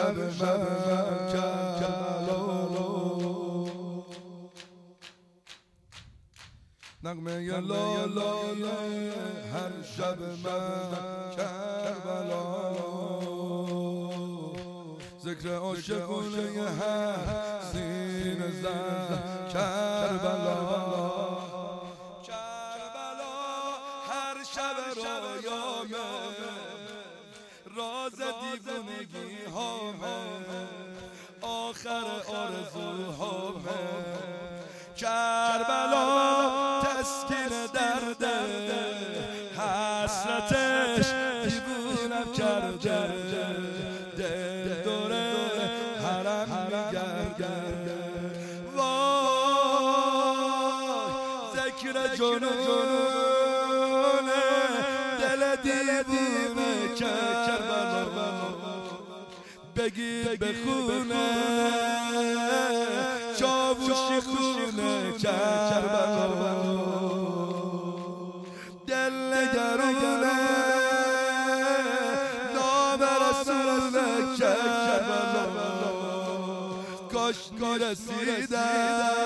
شب من کربلا نغمه لاله هر شب من کربلا ذکر عاشقونه هر سینه زن کربلا کربلا هر شب رویامه راز دیوونگی هامه آخر آرزوهامه کربلا تسکین درد حسرتش دیوونم کرده دل دوره حرم میگرده وای ذکر جنون دل دیوونه کربلا بگید بخونه چاووشی خونه کربلا دل نگرونه نام رسول کربلا کاش میرسیدم